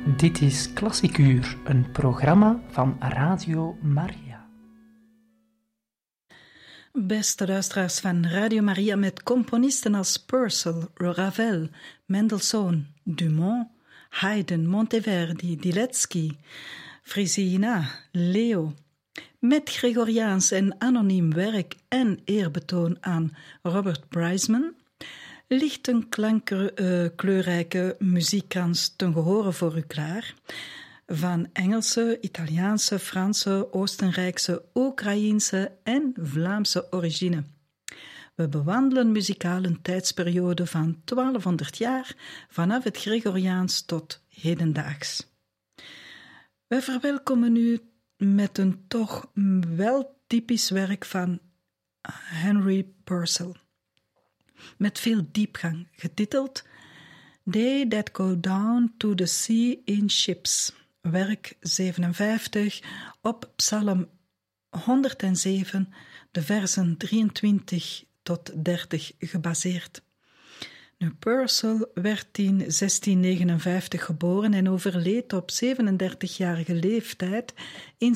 Dit is Klassiek Uur, een programma van Radio Maria. Beste luisteraars van Radio Maria met componisten als Purcell, Ravel, Mendelssohn, Dumont, Haydn, Monteverdi, Diletsky, Frisina, Leo. Met Gregoriaans en anoniem werk en eerbetoon aan Robert Brisman ligt een kleurrijke muziekkrans ten gehore voor u klaar, van Engelse, Italiaanse, Franse, Oostenrijkse, Oekraïense en Vlaamse origine. We bewandelen muzikaal een tijdsperiode van 1200 jaar, vanaf het Gregoriaans tot hedendaags. We verwelkomen u met een toch wel typisch werk van Henry Purcell, met veel diepgang, getiteld They That Go Down to the Sea in Ships, werk 57, op Psalm 107, de versen 23 tot 30 gebaseerd. Nu, Purcell werd in 1659 geboren en overleed op 37-jarige leeftijd in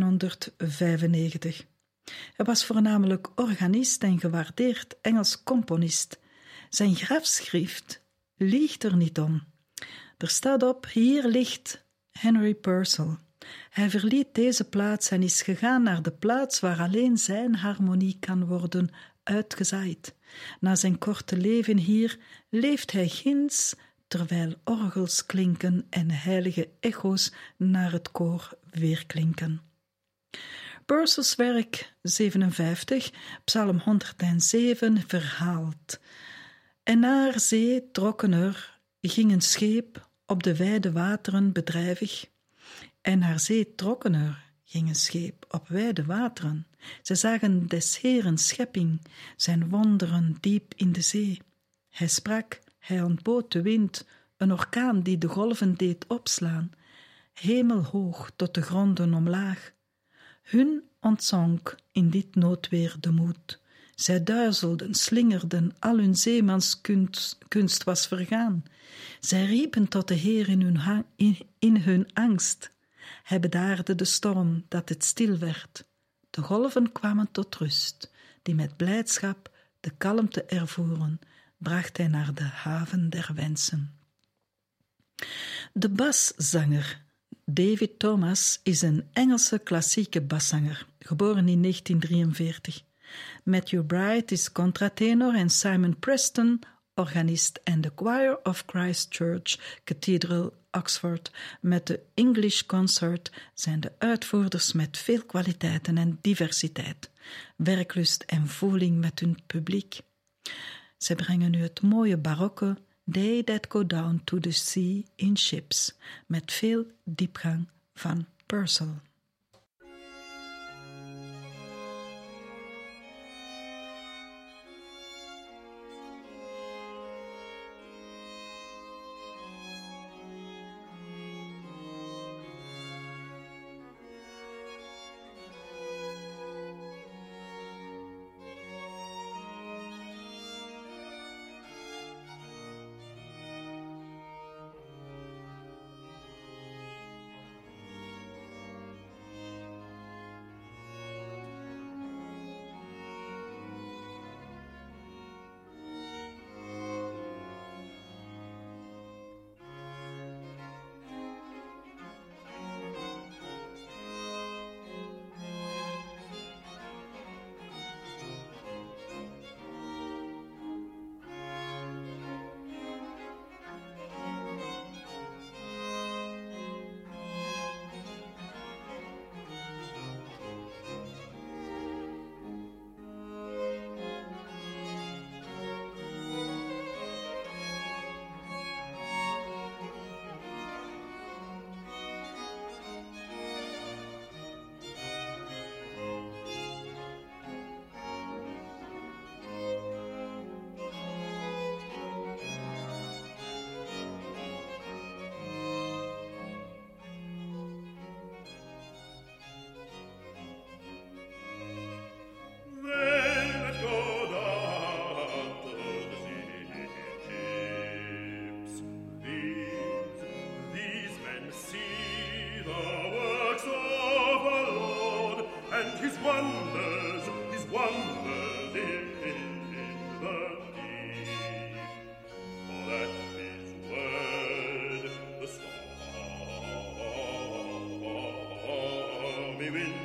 1695. Hij was voornamelijk organist en gewaardeerd Engels componist. Zijn grafschrift liegt er niet om. Er staat op: hier ligt Henry Purcell. Hij verliet deze plaats en is gegaan naar de plaats waar alleen zijn harmonie kan worden uitgezaaid. Na zijn korte leven hier leeft hij ginds, terwijl orgels klinken en heilige echo's naar het koor weerklinken. Purcell's werk 57, Psalm 107, verhaalt: En naar zee trokken er, ging een scheep op de wijde wateren bedrijvig. En naar zee trokken er, ging een scheep op wijde wateren. Zij zagen des Heeren schepping, zijn wonderen diep in de zee. Hij sprak, hij ontbood de wind, een orkaan die de golven deed opslaan, hemelhoog tot de gronden omlaag. Hun ontzonk in dit noodweer de moed. Zij duizelden, slingerden, al hun zeemanskunst was vergaan. Zij riepen tot de Heer in hun angst. Hij bedaarde de storm, dat het stil werd. De golven kwamen tot rust, die met blijdschap de kalmte ervoeren, bracht hij naar de haven der wensen. De baszanger David Thomas is een Engelse klassieke baszanger, geboren in 1943. Matthew Bright is contratenor en Simon Preston organist en de Choir of Christ Church Cathedral Oxford met de English Concert zijn de uitvoerders met veel kwaliteiten en diversiteit, werklust en voeling met hun publiek. Zij brengen nu het mooie barokke They That Go Down to the Sea in Ships, met veel diepgang van Purcell.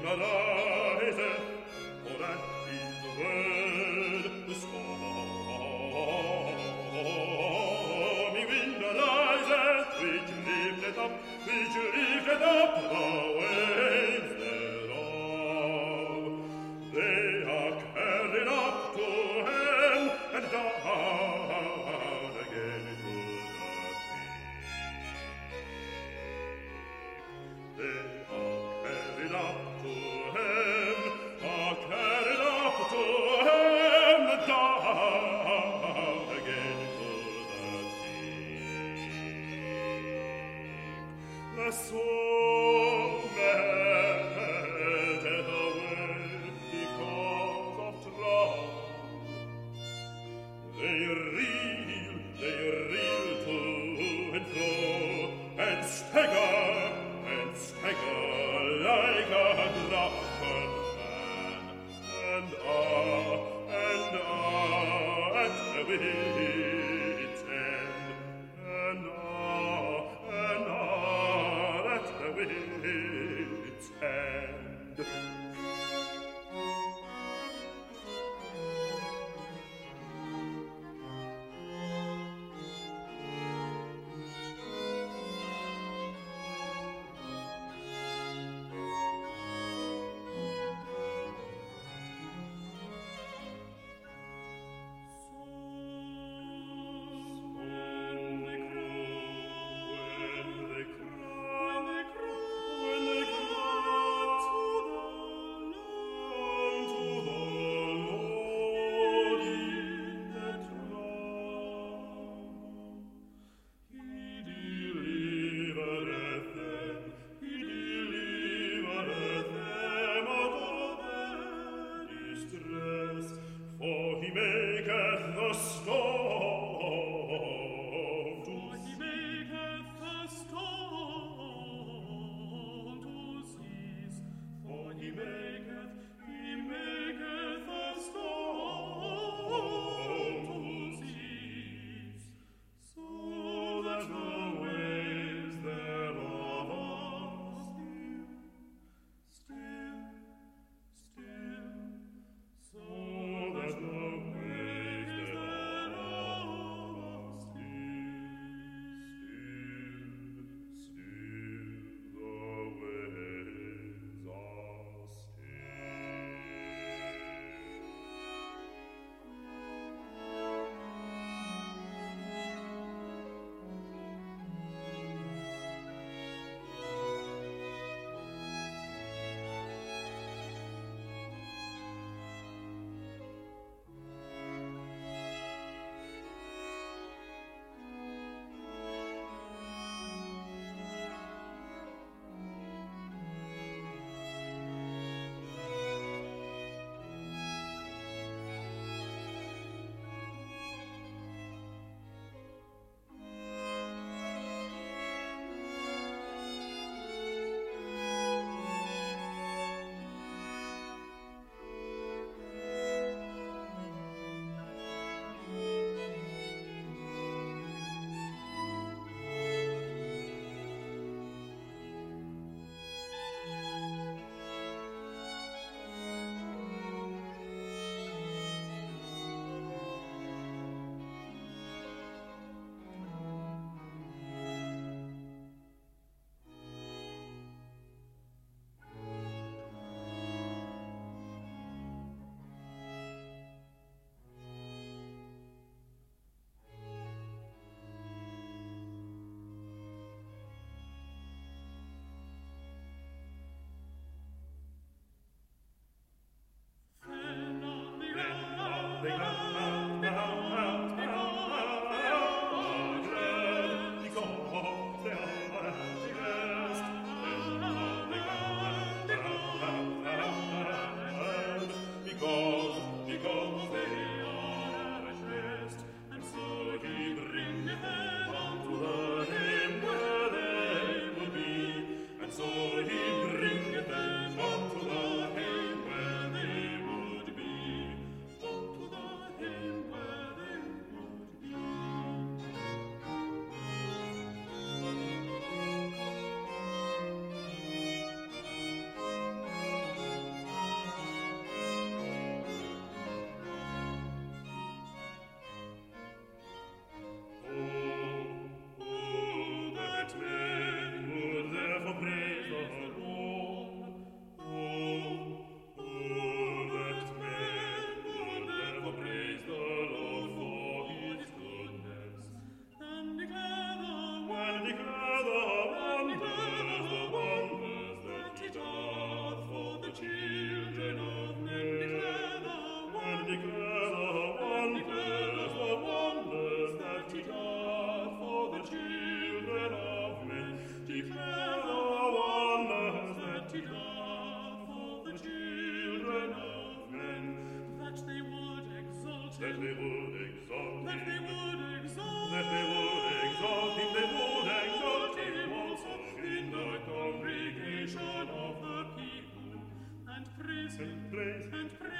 He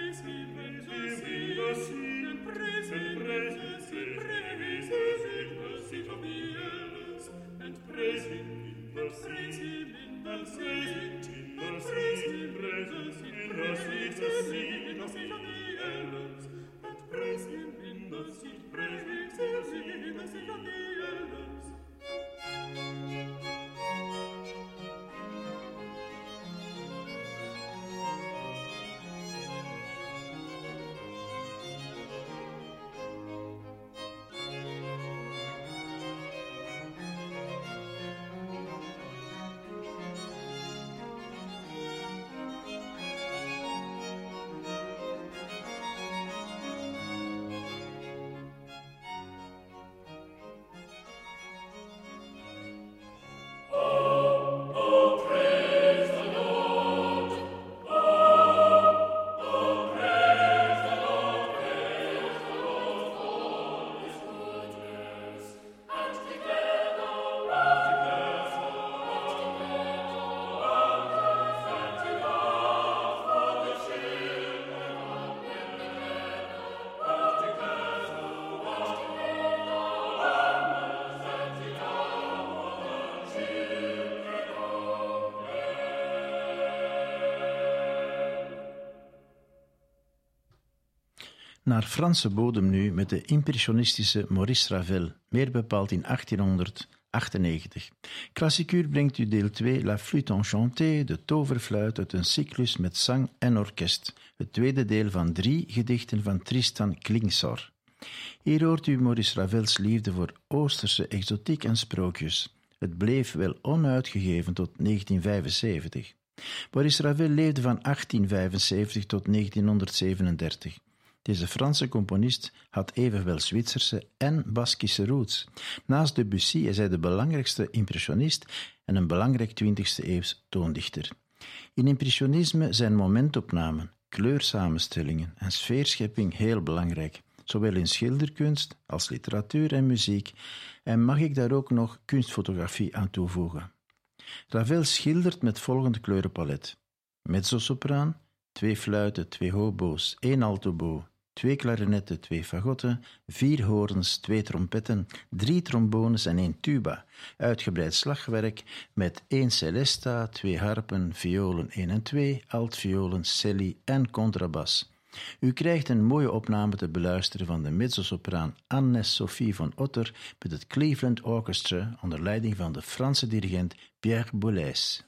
Naar Franse bodem nu met de impressionistische Maurice Ravel, meer bepaald in 1898. Klassikuur brengt u deel 2 La Flûte Enchantée, de toverfluit uit een cyclus met zang en orkest, het tweede deel van 3 gedichten van Tristan Klingsor. Hier hoort u Maurice Ravels liefde voor Oosterse exotiek en sprookjes. Het bleef wel onuitgegeven tot 1975. Maurice Ravel leefde van 1875 tot 1937. Deze Franse componist had evenwel Zwitserse en Baskische roots. Naast Debussy is hij de belangrijkste impressionist en een belangrijk 20e-eeuws toondichter. In impressionisme zijn momentopnamen, kleursamenstellingen en sfeerschepping heel belangrijk, zowel in schilderkunst als literatuur en muziek, en mag ik daar ook nog kunstfotografie aan toevoegen. Ravel schildert met volgende kleurenpalet: mezzosopraan, 2 fluiten, 2 hobo's, 1 altobo, 2 klarinetten, 2 fagotten, 4 hoorns, 2 trompetten, 3 trombones en 1 tuba. Uitgebreid slagwerk met 1 celesta, 2 harpen, violen 1 en 2, altviolen, celli en contrabas. U krijgt een mooie opname te beluisteren van de mezzosopraan Anne-Sophie van Otter met het Cleveland Orchestra onder leiding van de Franse dirigent Pierre Boulez.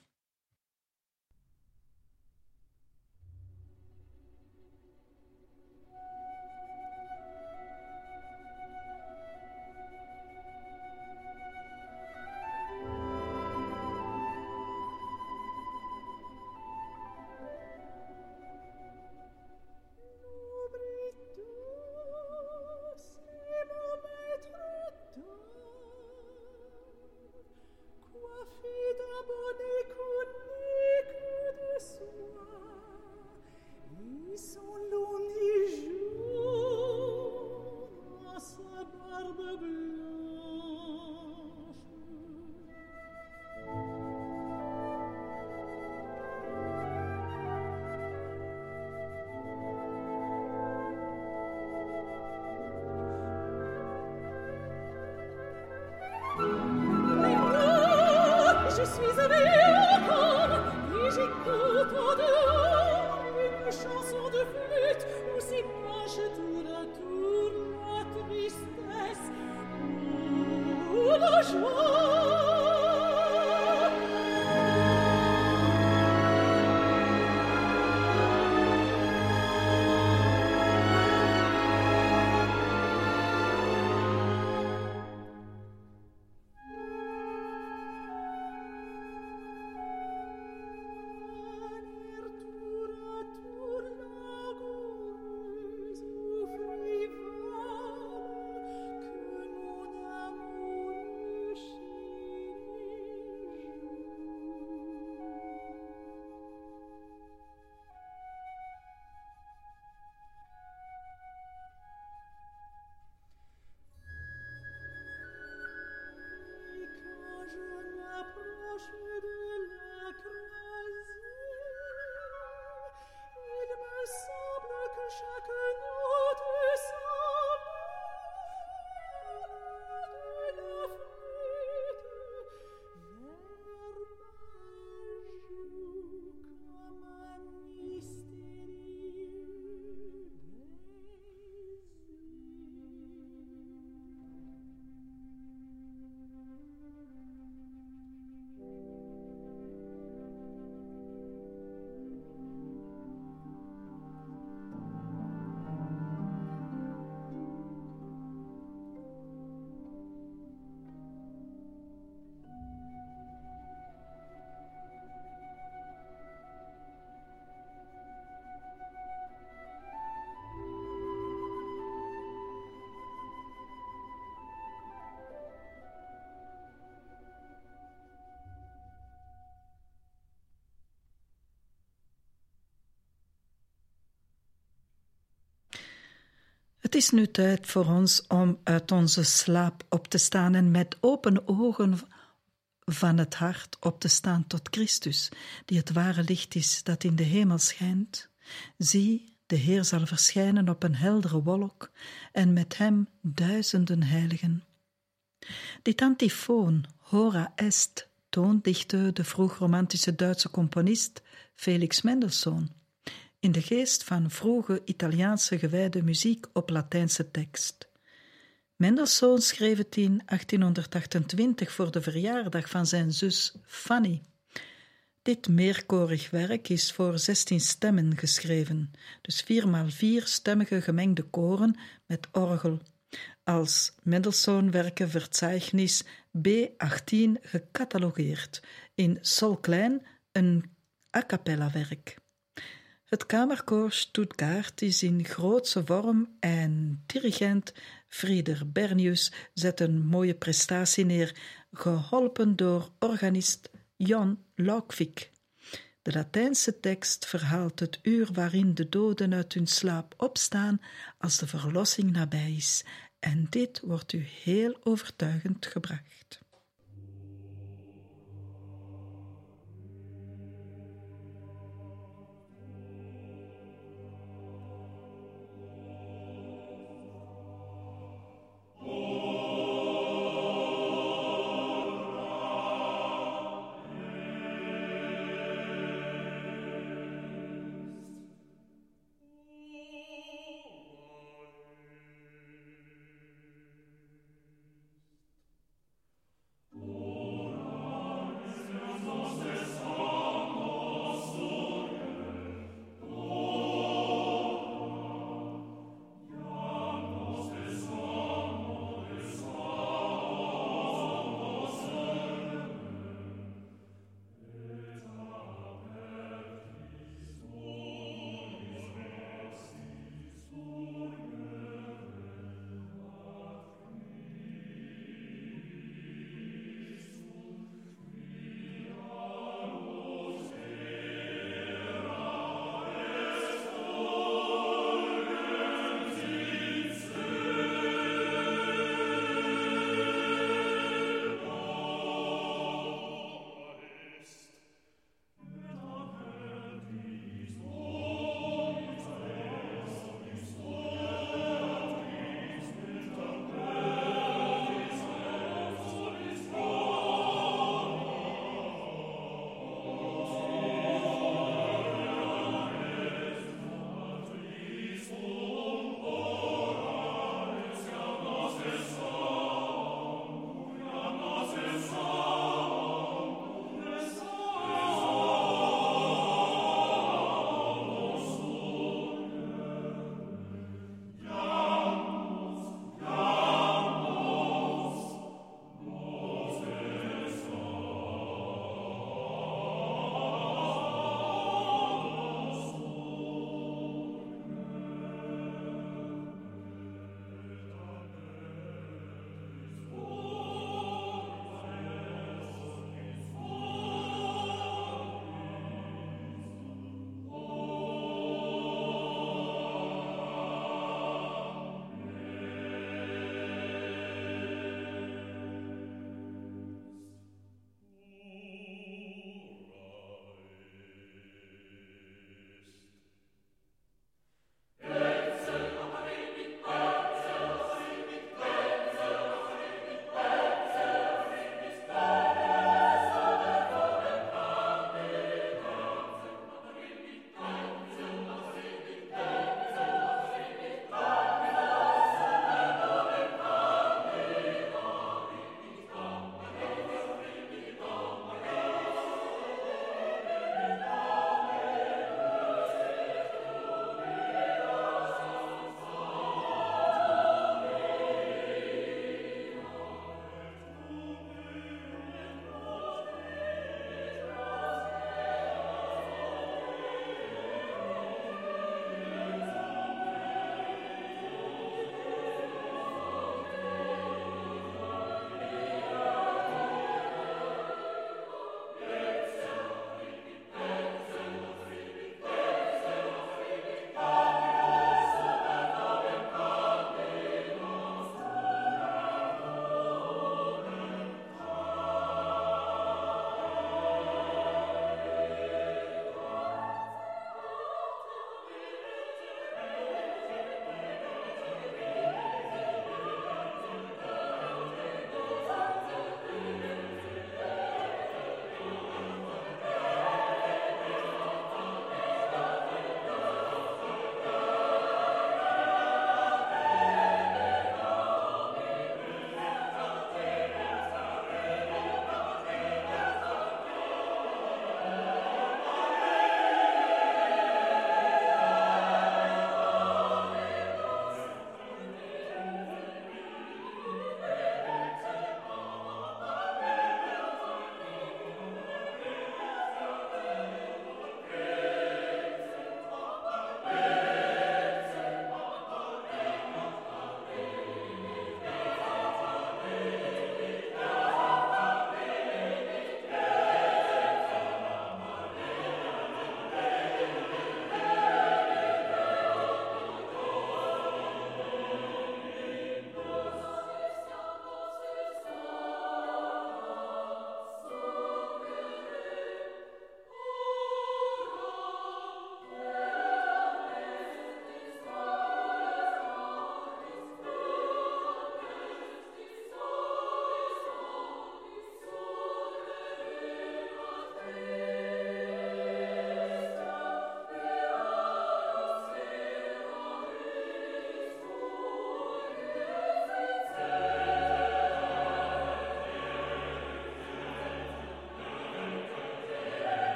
Het is nu tijd voor ons om uit onze slaap op te staan en met open ogen van het hart op te staan tot Christus, die het ware licht is dat in de hemel schijnt. Zie, de Heer zal verschijnen op een heldere wolk en met hem duizenden heiligen. Dit antifoon, Hora est, toondichtte de vroegromantische Duitse componist Felix Mendelssohn, in de geest van vroege Italiaanse gewijde muziek op Latijnse tekst. Mendelssohn schreef het in 1828 voor de verjaardag van zijn zus Fanny. Dit meerkorig werk is voor 16 stemmen geschreven, dus 4x4 stemmige gemengde koren met orgel, als Mendelssohn-werken Verzeichnis B18 gecatalogeerd, in sol klein een a cappella werk. Het kamerkoor Stuttgart is in grootse vorm en dirigent Frieder Bernius zet een mooie prestatie neer, geholpen door organist Jan Laukvik. De Latijnse tekst verhaalt het uur waarin de doden uit hun slaap opstaan als de verlossing nabij is, en dit wordt u heel overtuigend gebracht.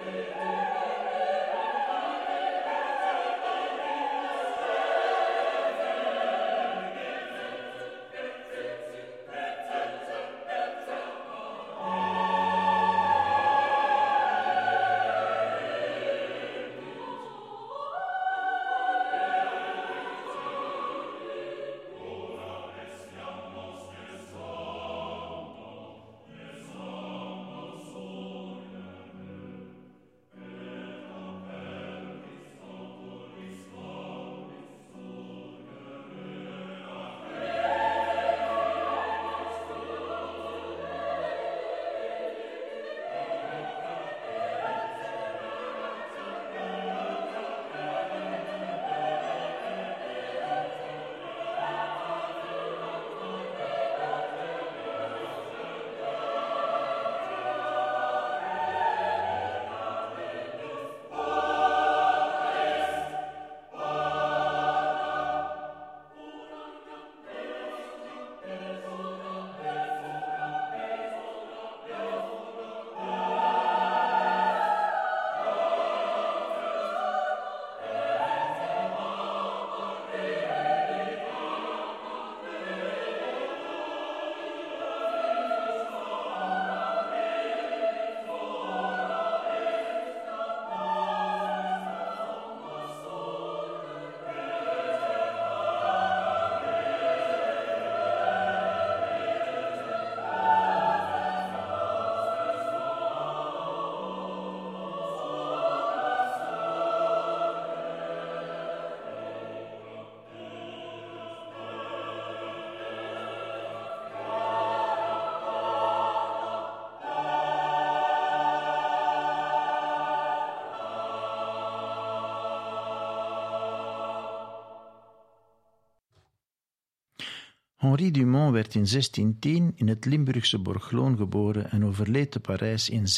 Henri Dumont werd in 1610 in het Limburgse Borgloon geboren en overleed te Parijs in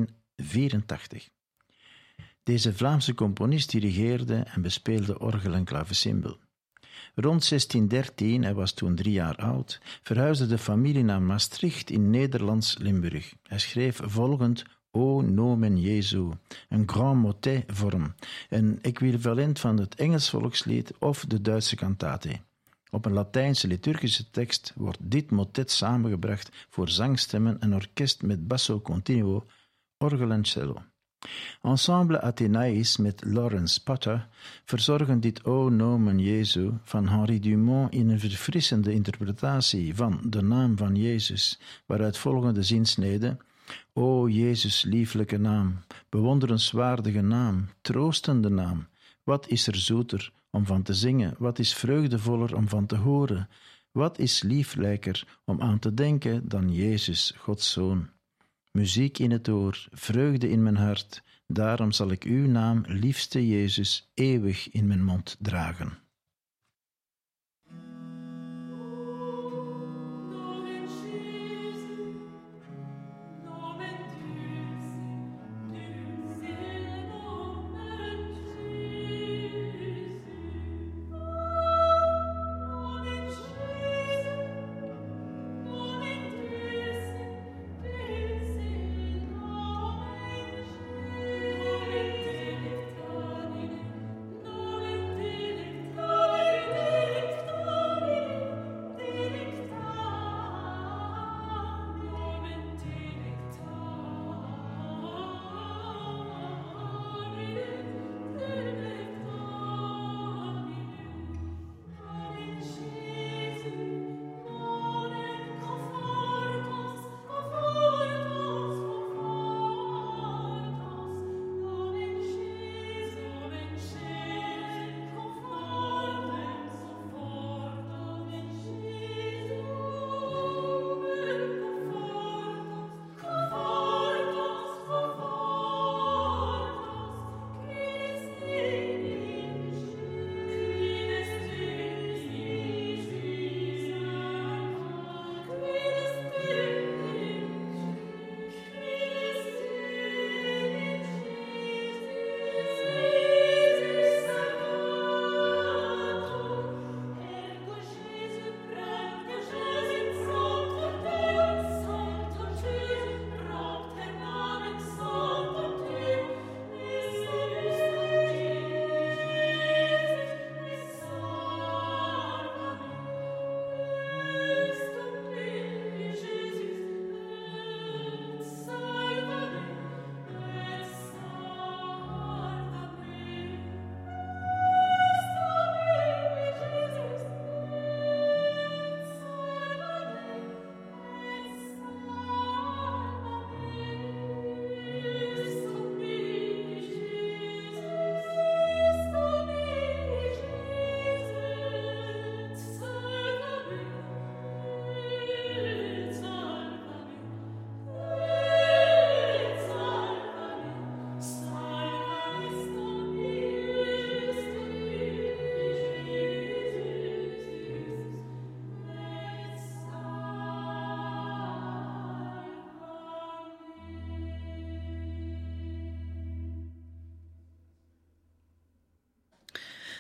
1684. Deze Vlaamse componist dirigeerde en bespeelde orgel en klavecimbal. Rond 1613, hij was toen 3 jaar oud, verhuisde de familie naar Maastricht in Nederlands Limburg. Hij schreef volgend O nomen Jesu, een grand motet vorm, een equivalent van het Engels volkslied of de Duitse cantate. Op een Latijnse liturgische tekst wordt dit motet samengebracht voor zangstemmen en orkest met basso continuo, orgel en cello. Ensemble Athenaïs met Lawrence Potter verzorgen dit O nomen Jesu van Henri Dumont in een verfrissende interpretatie van de naam van Jezus, waaruit volgende zinsnede: O Jezus, lieflijke naam, bewonderenswaardige naam, troostende naam, wat is er zoeter om van te zingen, wat is vreugdevoller om van te horen, wat is lieflijker om aan te denken dan Jezus, Gods Zoon. Muziek in het oor, vreugde in mijn hart, daarom zal ik uw naam, liefste Jezus, eeuwig in mijn mond dragen.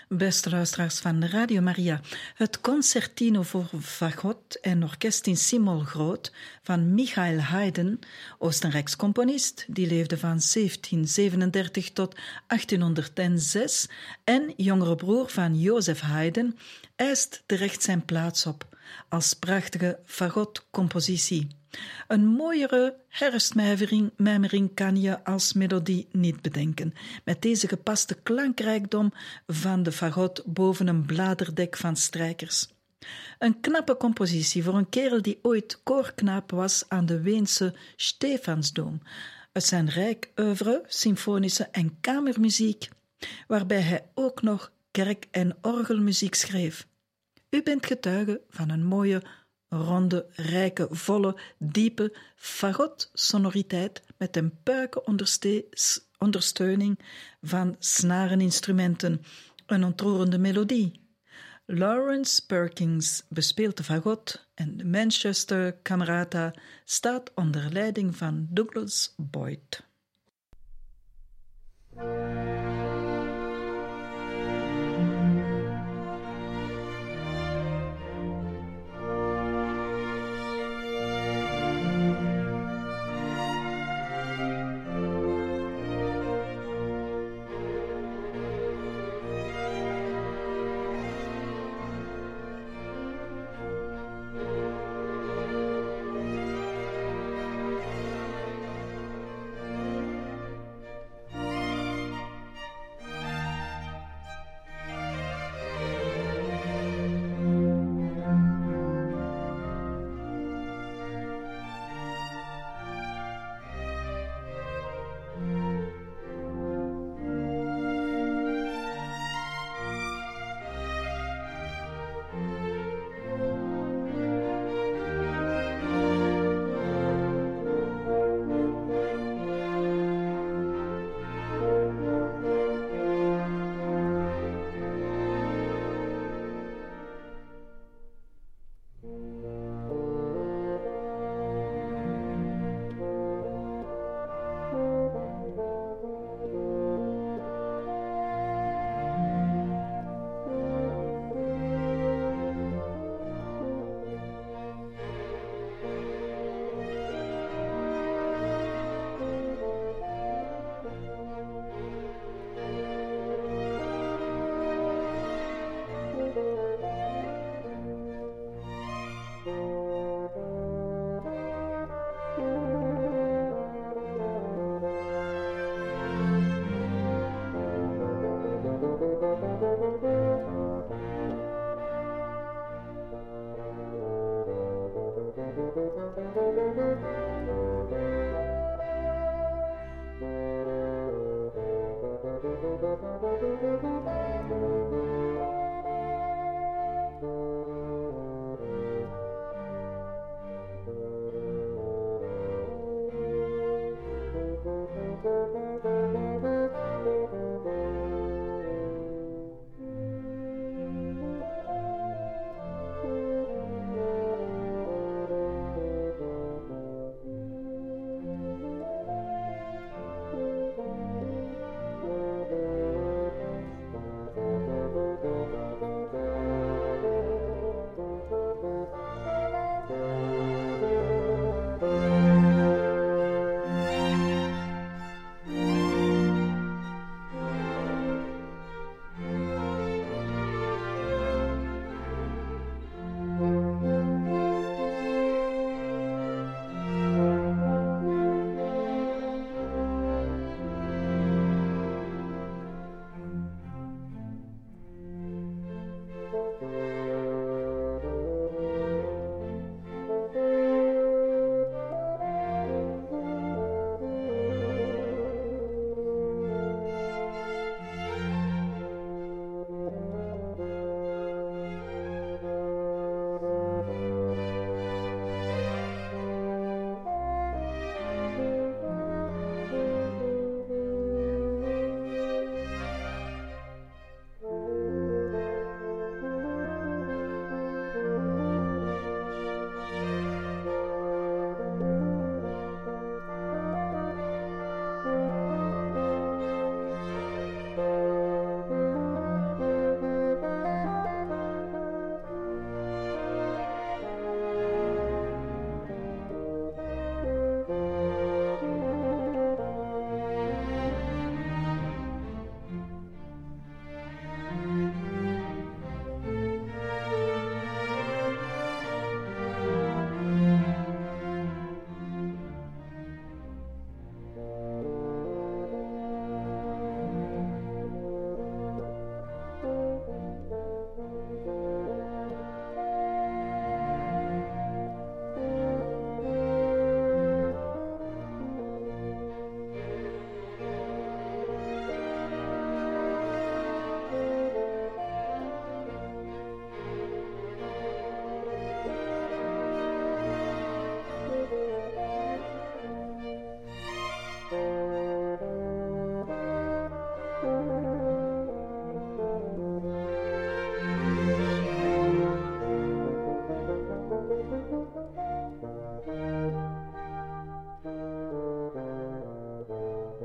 Beste luisteraars van Radio Maria, het concertino voor fagot en orkest in C-mol groot van Michael Haydn, Oostenrijks componist, die leefde van 1737 tot 1806, en jongere broer van Joseph Haydn, eist terecht zijn plaats op als prachtige fagotcompositie. Een mooiere herfstmijmering kan je als melodie niet bedenken, met deze gepaste klankrijkdom van de fagot boven een bladerdek van strijkers. Een knappe compositie voor een kerel die ooit koorknaap was aan de Weense Stefansdom. Het zijn rijk oeuvre, symfonische en kamermuziek, waarbij hij ook nog kerk- en orgelmuziek schreef. U bent getuige van een mooie, ronde, rijke, volle, diepe fagot-sonoriteit met een puike ondersteuning van snareninstrumenten, een ontroerende melodie. Lawrence Perkins bespeelt de fagot en de Manchester Camerata staat onder leiding van Douglas Boyd.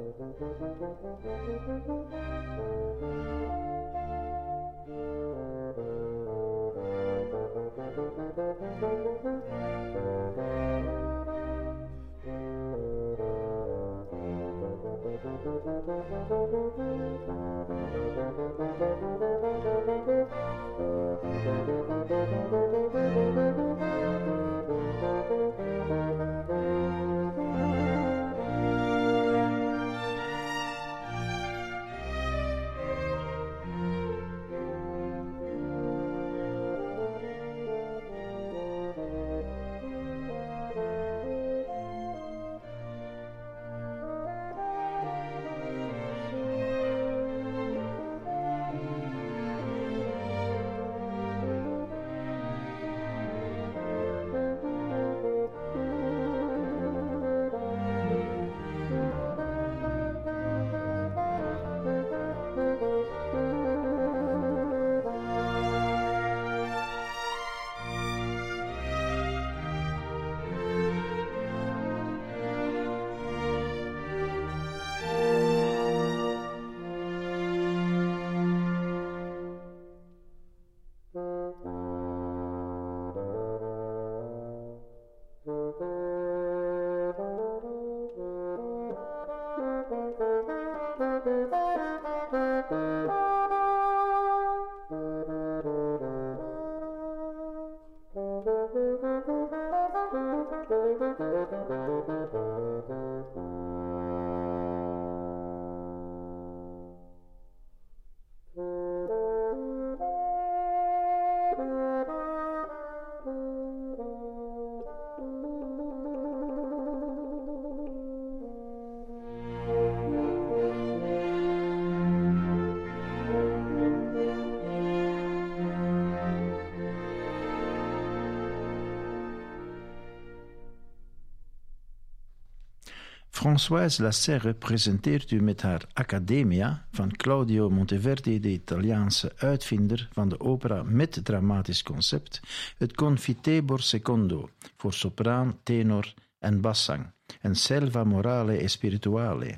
Françoise Lasserre presenteert u met haar Accademia van Claudio Monteverdi, de Italiaanse uitvinder van de opera met dramatisch concept, het Confitebor Secondo voor sopraan, tenor en basszang en Selva Morale e Spirituale.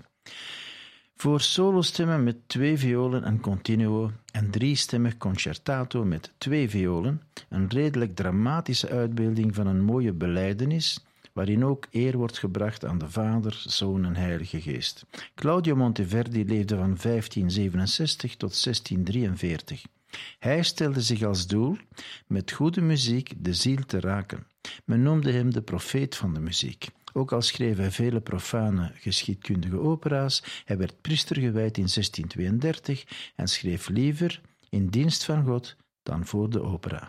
Voor solostemmen met 2 violen en continuo en 3-stemmig concertato met 2 violen, een redelijk dramatische uitbeelding van een mooie belijdenis, waarin ook eer wordt gebracht aan de Vader, Zoon en Heilige Geest. Claudio Monteverdi leefde van 1567 tot 1643. Hij stelde zich als doel met goede muziek de ziel te raken. Men noemde hem de profeet van de muziek. Ook al schreef hij vele profane geschiedkundige opera's, hij werd priester gewijd in 1632 en schreef liever in dienst van God dan voor de opera.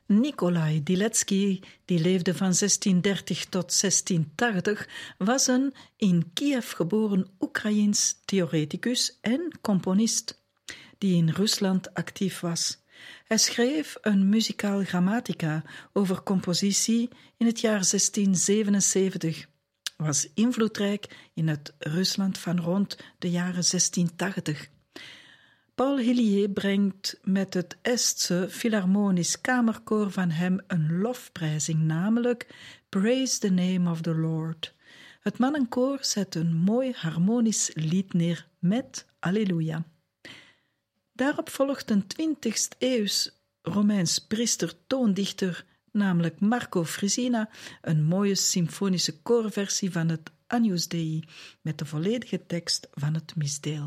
Nikolai Diletsky, die leefde van 1630 tot 1680, was een in Kiev geboren Oekraïens theoreticus en componist, die in Rusland actief was. Hij schreef een muzikaal grammatica over compositie in het jaar 1677. Was invloedrijk in het Rusland van rond de jaren 1680. Paul Hillier brengt met het Estse Philharmonisch Kamerkoor van hem een lofprijzing, namelijk Praise the Name of the Lord. Het mannenkoor zet een mooi harmonisch lied neer met Alleluia. Daarop volgt een 20e eeuws Romeins priester-toondichter, namelijk Marco Frisina, een mooie symfonische koorversie van het Agnus Dei met de volledige tekst van het misdeel.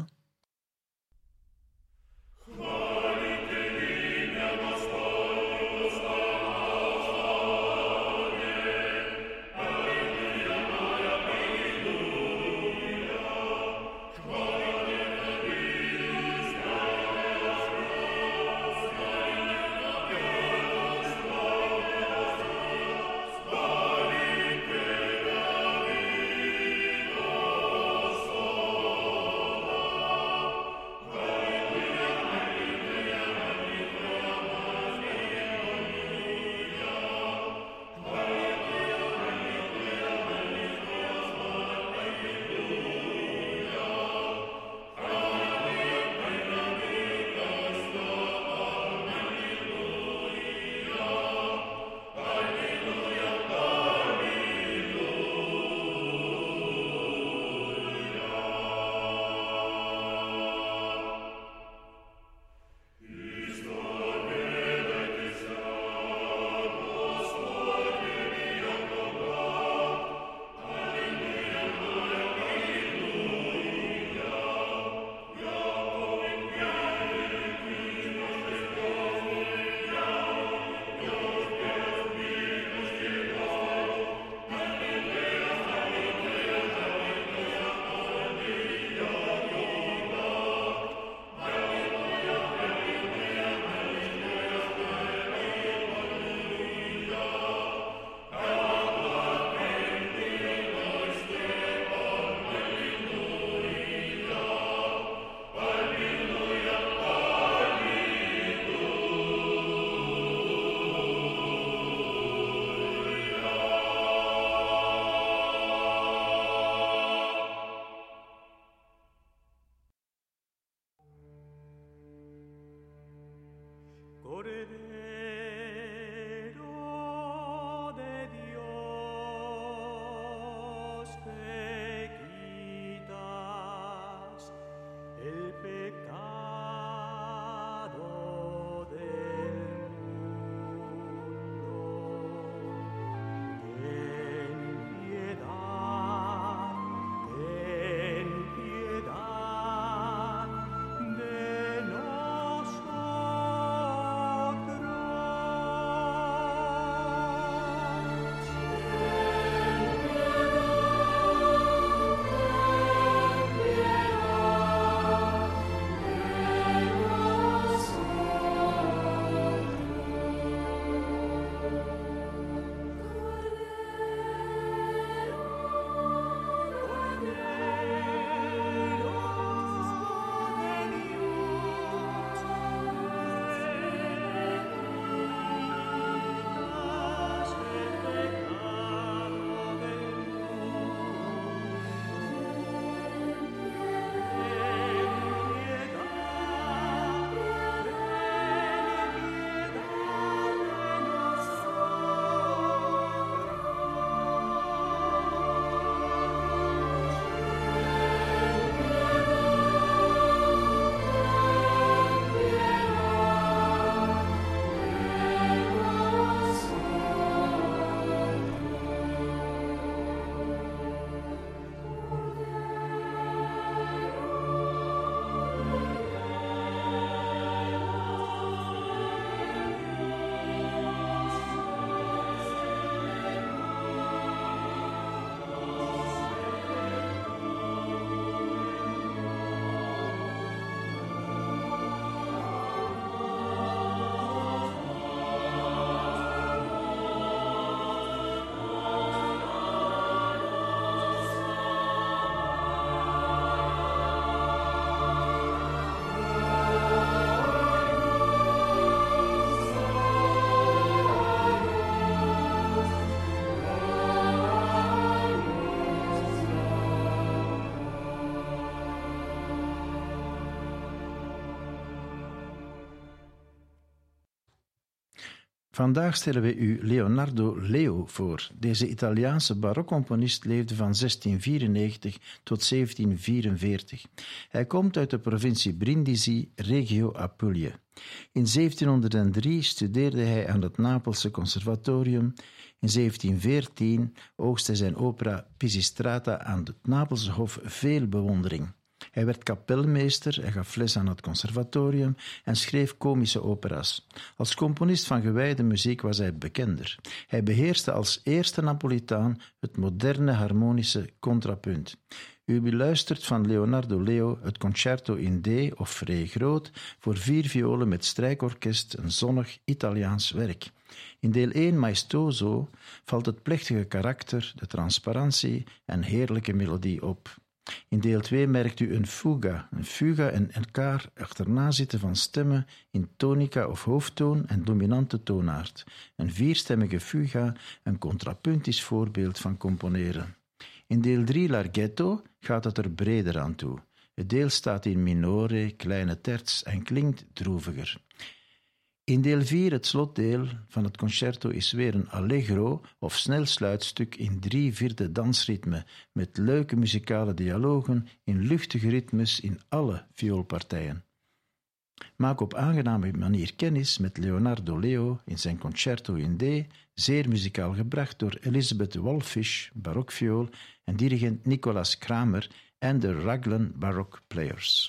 Vandaag stellen wij u Leonardo Leo voor. Deze Italiaanse barokcomponist leefde van 1694 tot 1744. Hij komt uit de provincie Brindisi, regio Apulië. In 1703 studeerde hij aan het Napelse Conservatorium. In 1714 oogste zijn opera Pisistrata aan het Napelse Hof veel bewondering. Hij werd kapelmeester, hij gaf les aan het conservatorium en schreef komische opera's. Als componist van gewijde muziek was hij bekender. Hij beheerste als eerste Napolitaan het moderne harmonische contrapunt. U beluistert van Leonardo Leo het Concerto in D of Re groot voor 4 violen met strijkorkest, een zonnig Italiaans werk. In deel 1 Maestoso valt het plechtige karakter, de transparantie en heerlijke melodie op. In deel 2 merkt u een fuga en elkaar achterna zitten van stemmen in tonica of hoofdtoon en dominante toonaard. Een 4-stemmige fuga, een contrapuntisch voorbeeld van componeren. In deel 3 Larghetto gaat het er breder aan toe. Het deel staat in minore, kleine terts en klinkt droeviger. In deel 4, het slotdeel van het concerto, is weer een allegro of snel sluitstuk in 3/4 dansritme met leuke muzikale dialogen in luchtige ritmes in alle vioolpartijen. Maak op aangename manier kennis met Leonardo Leo in zijn Concerto in D, zeer muzikaal gebracht door Elisabeth Wallfisch, barokviool, en dirigent Nicolas Kramer en de Raglan Baroque Players.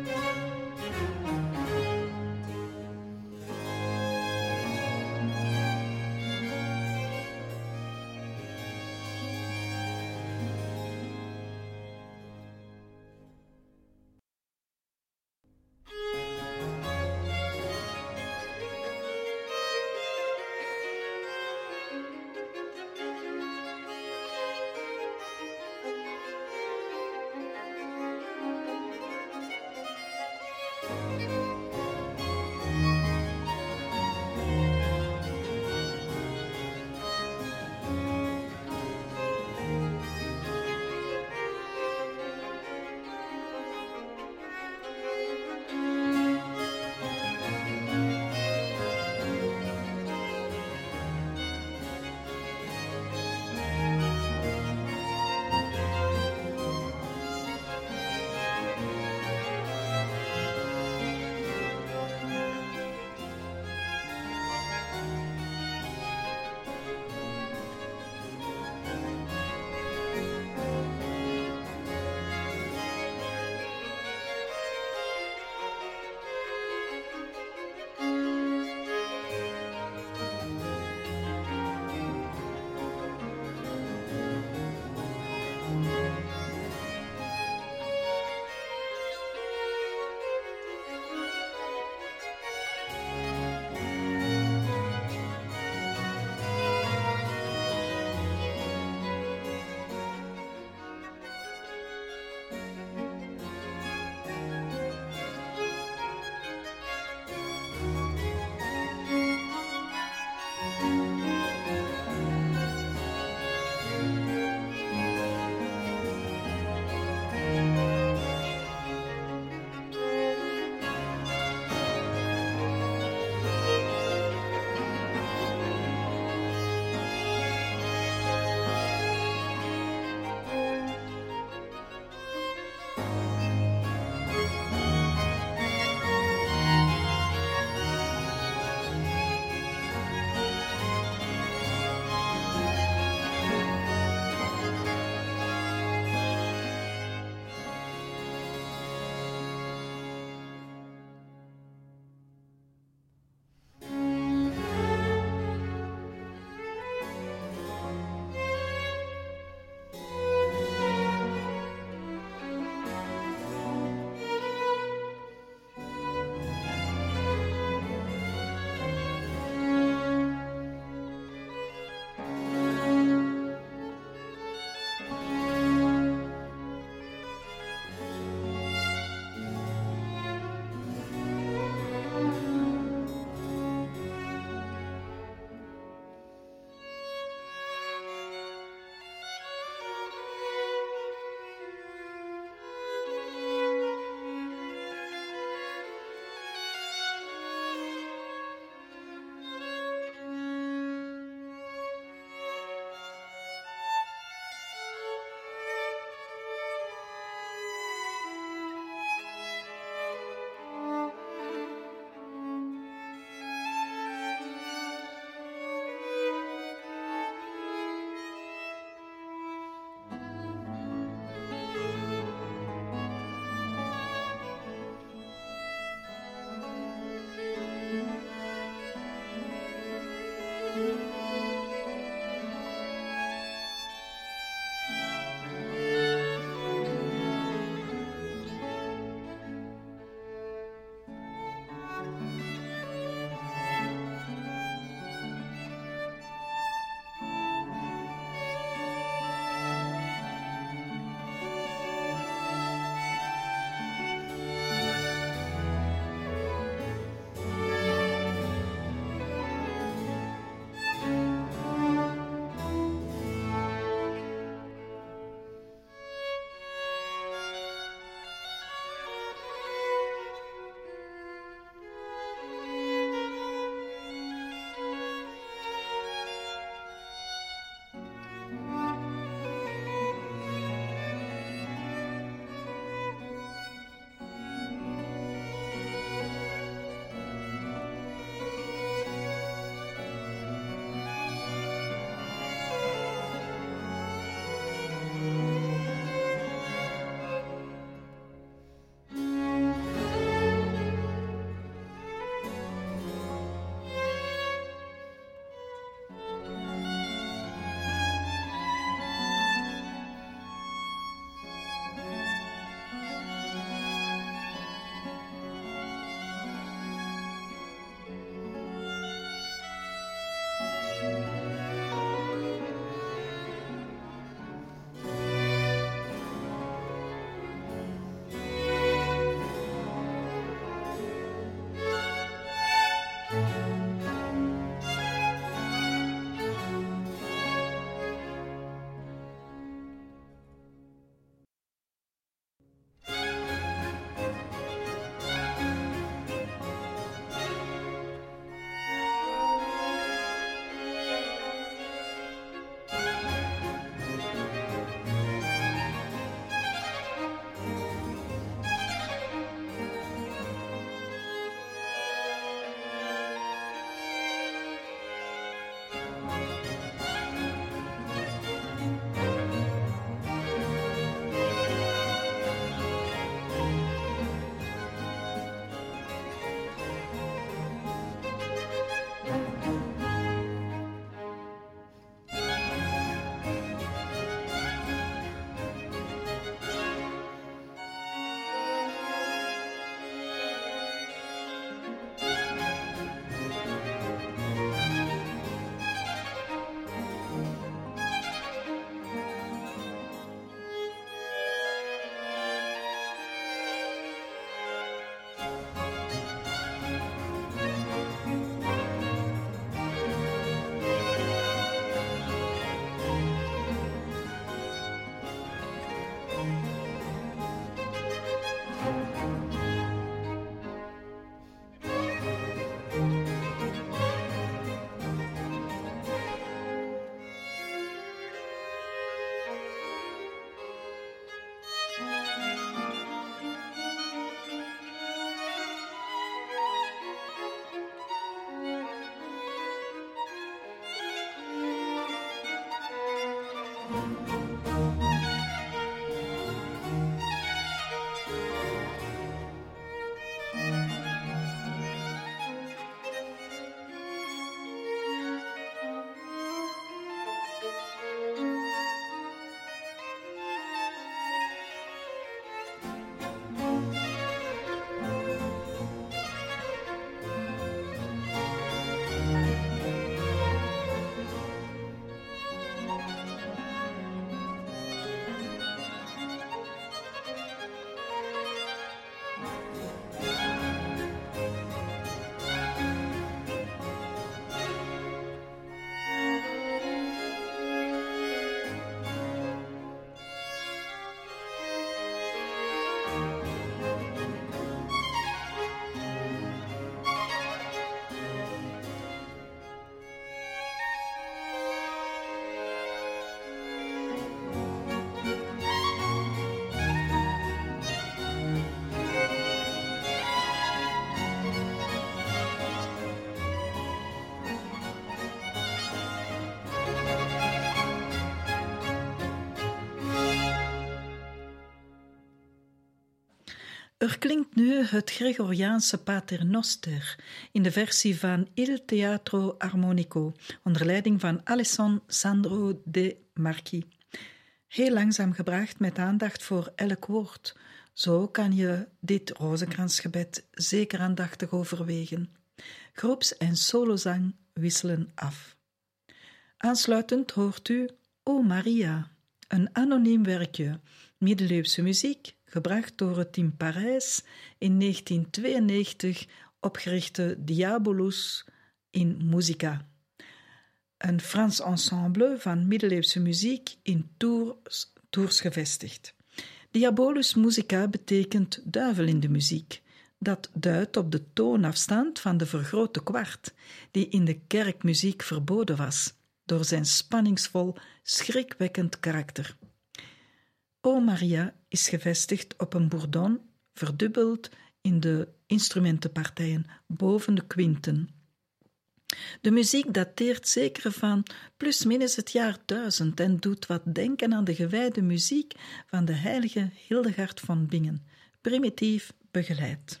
Er klinkt nu het Gregoriaanse Paternoster in de versie van Il Teatro Armonico onder leiding van Alessandro De Marchi. Heel langzaam gebracht met aandacht voor elk woord. Zo kan je dit rozenkransgebed zeker aandachtig overwegen. Groeps- en solozang wisselen af. Aansluitend hoort u O Maria, een anoniem werkje, middeleeuwse muziek, gebracht door het in Parijs in 1992 opgerichte Diabolus in Musica. Een Frans ensemble van middeleeuwse muziek in Tours gevestigd. Diabolus Musica betekent duivel in de muziek. Dat duidt op de toonafstand van de vergrote kwart, die in de kerkmuziek verboden was, door zijn spanningsvol, schrikwekkend karakter. O Maria is gevestigd op een bourdon, verdubbeld in de instrumentenpartijen boven de kwinten. De muziek dateert zeker van plusminus het jaar 1000 en doet wat denken aan de gewijde muziek van de heilige Hildegard van Bingen, primitief begeleid.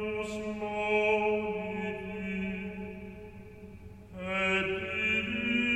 Salutari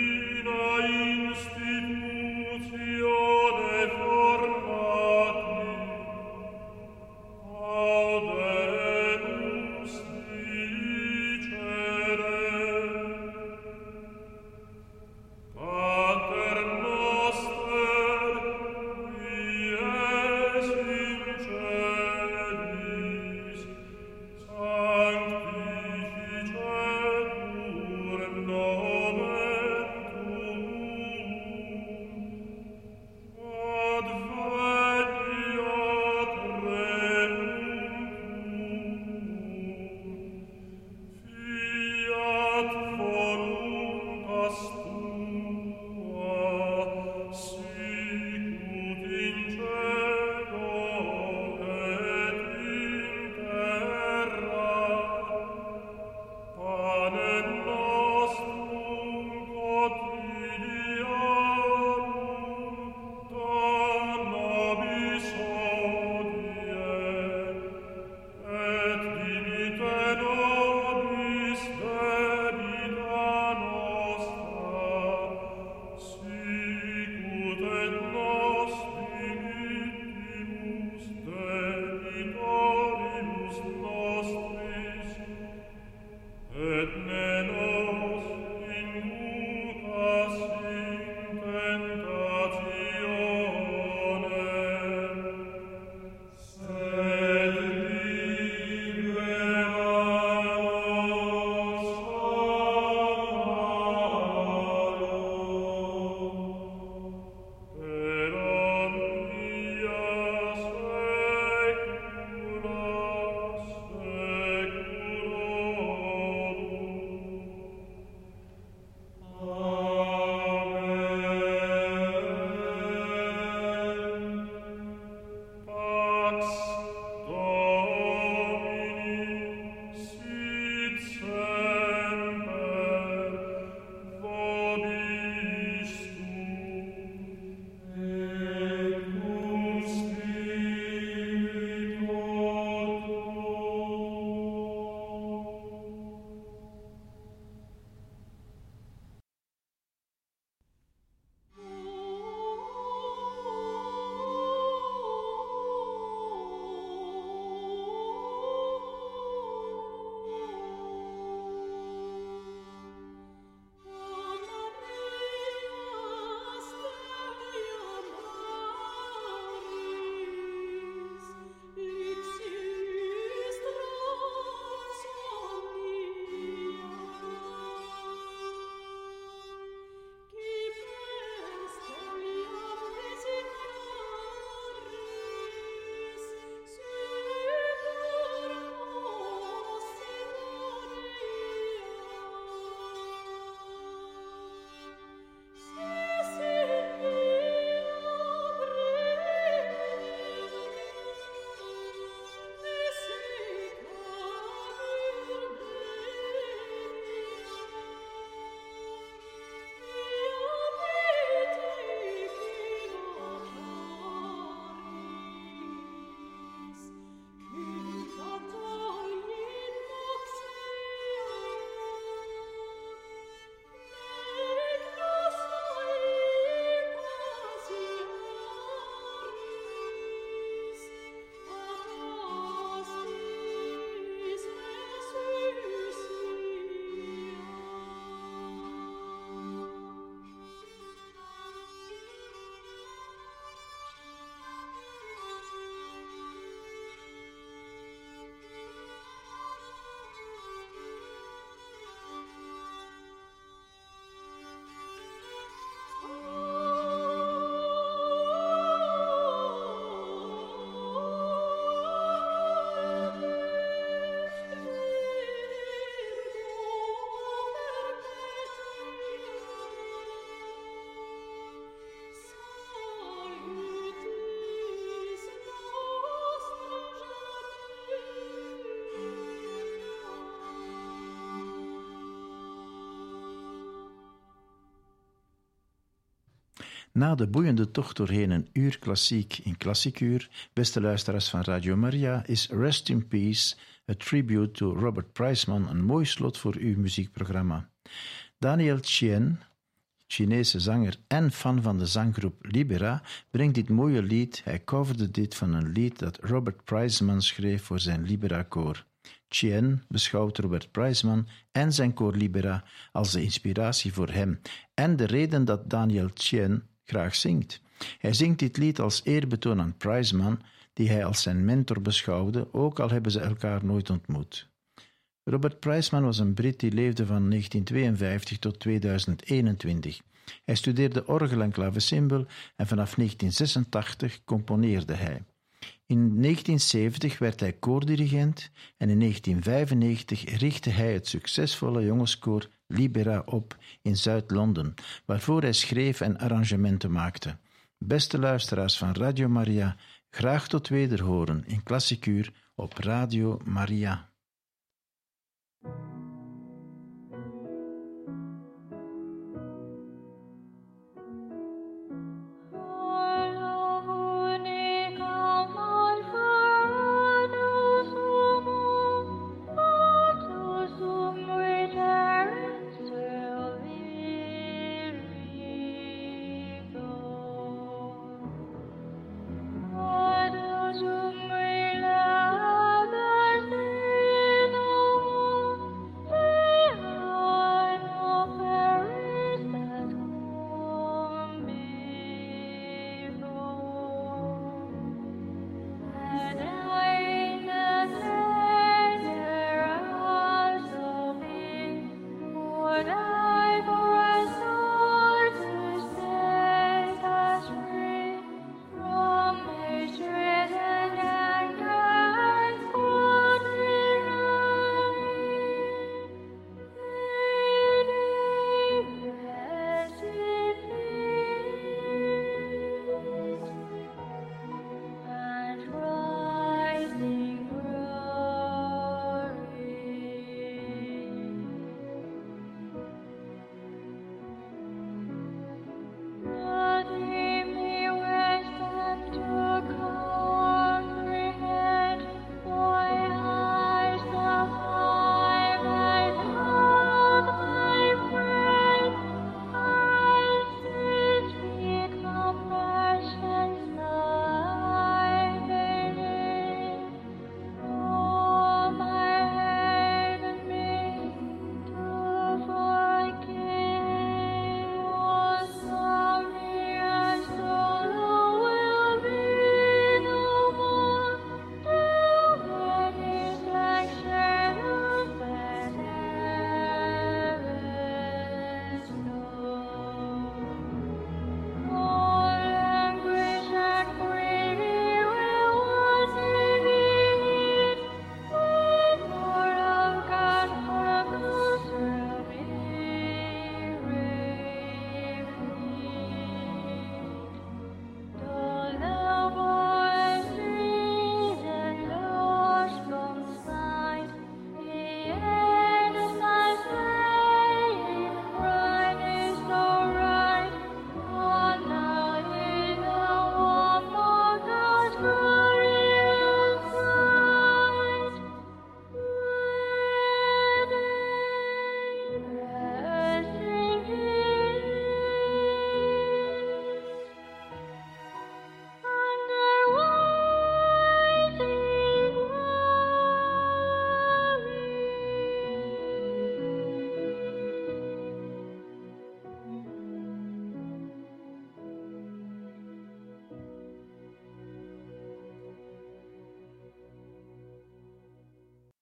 Na de boeiende tocht doorheen een uur klassiek in Klassieker, beste luisteraars van Radio Maria, is Rest in Peace, a tribute to Robert Prijsman, een mooi slot voor uw muziekprogramma. Daniel Chien, Chinese zanger en fan van de zanggroep Libera, brengt dit mooie lied. Hij coverde dit van een lied dat Robert Prijsman schreef voor zijn Libera-koor. Chien beschouwt Robert Prijsman en zijn koor Libera als de inspiratie voor hem en de reden dat Daniel Chien graag zingt. Hij zingt dit lied als eerbetoon aan Prijsman, die hij als zijn mentor beschouwde, ook al hebben ze elkaar nooit ontmoet. Robert Prijsman was een Brit die leefde van 1952 tot 2021. Hij studeerde orgel en klavecimbal en vanaf 1986 componeerde hij. In 1970 werd hij koordirigent en in 1995 richtte hij het succesvolle jongenskoor Libera op in Zuid-Londen, waarvoor hij schreef en arrangementen maakte. Beste luisteraars van Radio Maria, graag tot wederhoren in Klassieker op Radio Maria.